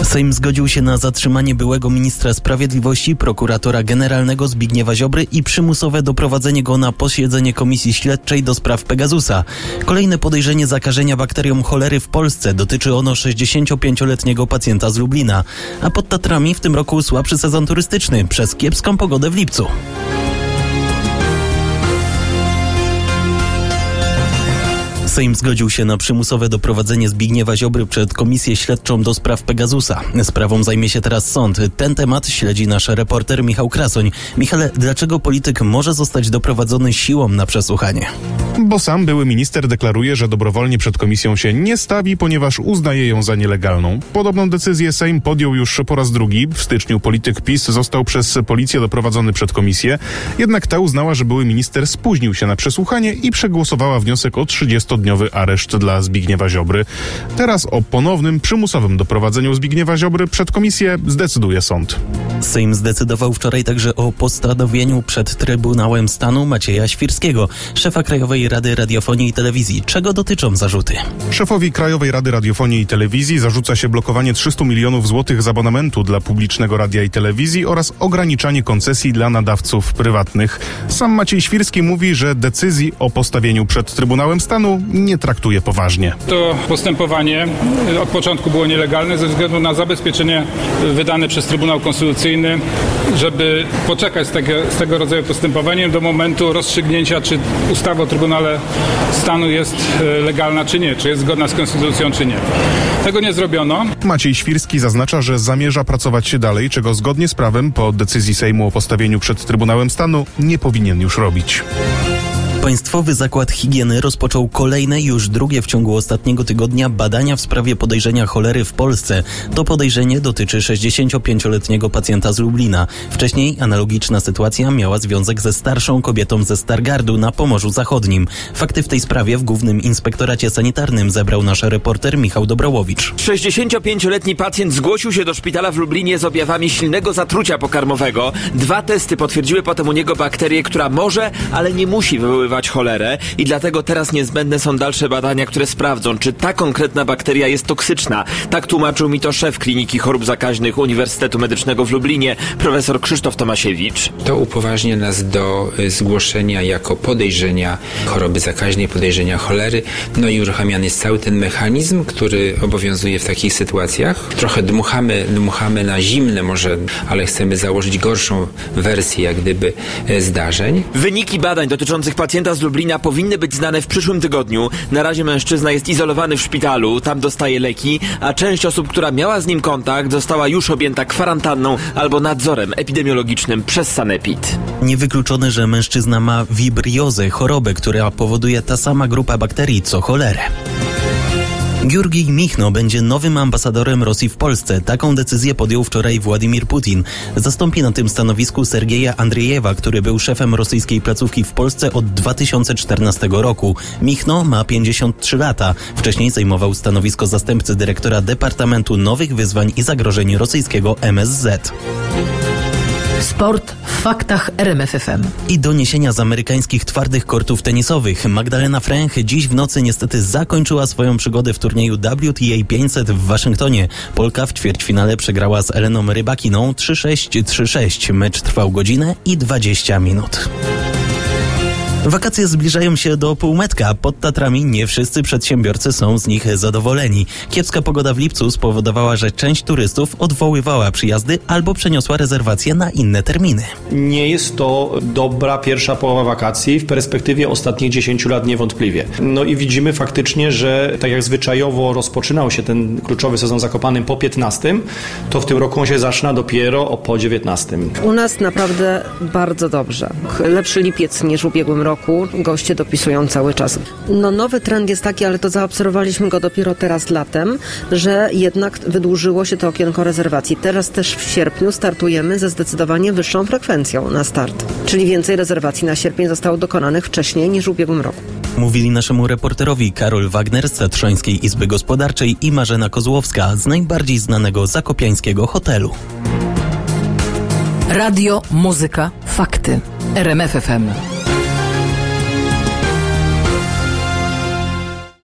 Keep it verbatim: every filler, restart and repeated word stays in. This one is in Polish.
Sejm zgodził się na zatrzymanie byłego ministra sprawiedliwości, prokuratora generalnego Zbigniewa Ziobry i przymusowe doprowadzenie go na posiedzenie Komisji Śledczej do spraw Pegasusa. Kolejne podejrzenie zakażenia bakterią cholery w Polsce. Dotyczy ono sześćdziesięciopięcioletniego pacjenta z Lublina. A pod Tatrami w tym roku słabszy sezon turystyczny przez kiepską pogodę w lipcu. Sejm zgodził się na przymusowe doprowadzenie Zbigniewa Ziobry przed Komisję Śledczą do spraw Pegasusa. Sprawą zajmie się teraz sąd. Ten temat śledzi nasz reporter Michał Krasoń. Michale, dlaczego polityk może zostać doprowadzony siłą na przesłuchanie? Bo sam były minister deklaruje, że dobrowolnie przed komisją się nie stawi, ponieważ uznaje ją za nielegalną. Podobną decyzję Sejm podjął już po raz drugi. W styczniu polityk PiS został przez policję doprowadzony przed komisję. Jednak ta uznała, że były minister spóźnił się na przesłuchanie i przegłosowała wniosek o trzydziestodniowy areszt dla Zbigniewa Ziobry. Teraz o ponownym, przymusowym doprowadzeniu Zbigniewa Ziobry przed komisję zdecyduje sąd. Sejm zdecydował wczoraj także o postanowieniu przed Trybunałem Stanu Macieja Świrskiego, szefa Krajowej Rady Radiofonii i Telewizji. Czego dotyczą zarzuty? Szefowi Krajowej Rady Radiofonii i Telewizji zarzuca się blokowanie trzystu milionów złotych z abonamentu dla publicznego radia i telewizji oraz ograniczanie koncesji dla nadawców prywatnych. Sam Maciej Świrski mówi, że decyzji o postawieniu przed Trybunałem Stanu nie traktuje poważnie. To postępowanie od początku było nielegalne ze względu na zabezpieczenie wydane przez Trybunał Konstytucyjny, żeby poczekać z tego, z tego rodzaju postępowaniem do momentu rozstrzygnięcia, czy ustawa o Trybunale Stanu jest legalna, czy nie, czy jest zgodna z Konstytucją, czy nie. Tego nie zrobiono. Maciej Świrski zaznacza, że zamierza pracować się dalej, czego zgodnie z prawem po decyzji Sejmu o postawieniu przed Trybunałem Stanu nie powinien już robić. Państwowy Zakład Higieny rozpoczął kolejne, już drugie w ciągu ostatniego tygodnia badania w sprawie podejrzenia cholery w Polsce. To podejrzenie dotyczy sześćdziesięciopięcioletniego pacjenta z Lublina. Wcześniej analogiczna sytuacja miała związek ze starszą kobietą ze Stargardu na Pomorzu Zachodnim. Fakty w tej sprawie w Głównym Inspektoracie Sanitarnym zebrał nasz reporter Michał Dobrołowicz. sześćdziesięciopięcioletni pacjent zgłosił się do szpitala w Lublinie z objawami silnego zatrucia pokarmowego. Dwa testy potwierdziły potem u niego bakterię, która może, ale nie musi wywoływać cholerę i dlatego teraz niezbędne są dalsze badania, które sprawdzą, czy ta konkretna bakteria jest toksyczna. Tak tłumaczył mi to szef Kliniki Chorób Zakaźnych Uniwersytetu Medycznego w Lublinie, profesor Krzysztof Tomasiewicz. To upoważnia nas do zgłoszenia jako podejrzenia choroby zakaźnej, podejrzenia cholery. No i uruchamiany jest cały ten mechanizm, który obowiązuje w takich sytuacjach. Trochę dmuchamy, dmuchamy na zimne może, ale chcemy założyć gorszą wersję jak gdyby zdarzeń. Wyniki badań dotyczących pacjenta z Lublina powinny być znane w przyszłym tygodniu. Na razie mężczyzna jest izolowany w szpitalu, tam dostaje leki, a część osób, która miała z nim kontakt, została już objęta kwarantanną albo nadzorem epidemiologicznym przez sanepid. Niewykluczone, że mężczyzna ma wibriozę, chorobę, która powoduje ta sama grupa bakterii co cholerę. Giurgij Michno będzie nowym ambasadorem Rosji w Polsce. Taką decyzję podjął wczoraj Władimir Putin. Zastąpi na tym stanowisku Sergeja Andriejewa, który był szefem rosyjskiej placówki w Polsce od dwa tysiące czternastego roku. Michno ma pięćdziesiąt trzy lata. Wcześniej zajmował stanowisko zastępcy dyrektora Departamentu Nowych Wyzwań i Zagrożeń rosyjskiego M S Z. Sport w faktach R M F F M. I doniesienia z amerykańskich twardych kortów tenisowych. Magdalena Fręch dziś w nocy niestety zakończyła swoją przygodę w turnieju W T A pięćset w Waszyngtonie. Polka w ćwierćfinale przegrała z Eleną Rybakiną trzy sześć trzy sześć. Mecz trwał godzinę i dwadzieścia minut. Wakacje zbliżają się do półmetka. Pod Tatrami nie wszyscy przedsiębiorcy są z nich zadowoleni. Kiepska pogoda w lipcu spowodowała, że część turystów odwoływała przyjazdy albo przeniosła rezerwacje na inne terminy. Nie jest to dobra pierwsza połowa wakacji, w perspektywie ostatnich dziesięciu lat niewątpliwie. No i widzimy faktycznie, że tak jak zwyczajowo rozpoczynał się ten kluczowy sezon Zakopanym po piętnastym, to w tym roku on się zaczyna dopiero po dziewiętnastym. U nas naprawdę bardzo dobrze. Lepszy lipiec niż w ubiegłym roku. roku goście dopisują cały czas. No nowy trend jest taki, ale to zaobserwowaliśmy go dopiero teraz latem, że jednak wydłużyło się to okienko rezerwacji. Teraz też w sierpniu startujemy ze zdecydowanie wyższą frekwencją na start. Czyli więcej rezerwacji na sierpień zostało dokonanych wcześniej niż w ubiegłym roku. Mówili naszemu reporterowi Karol Wagner z Tatrzańskiej Izby Gospodarczej i Marzena Kozłowska z najbardziej znanego zakopiańskiego hotelu. Radio, muzyka, fakty. R M F F M.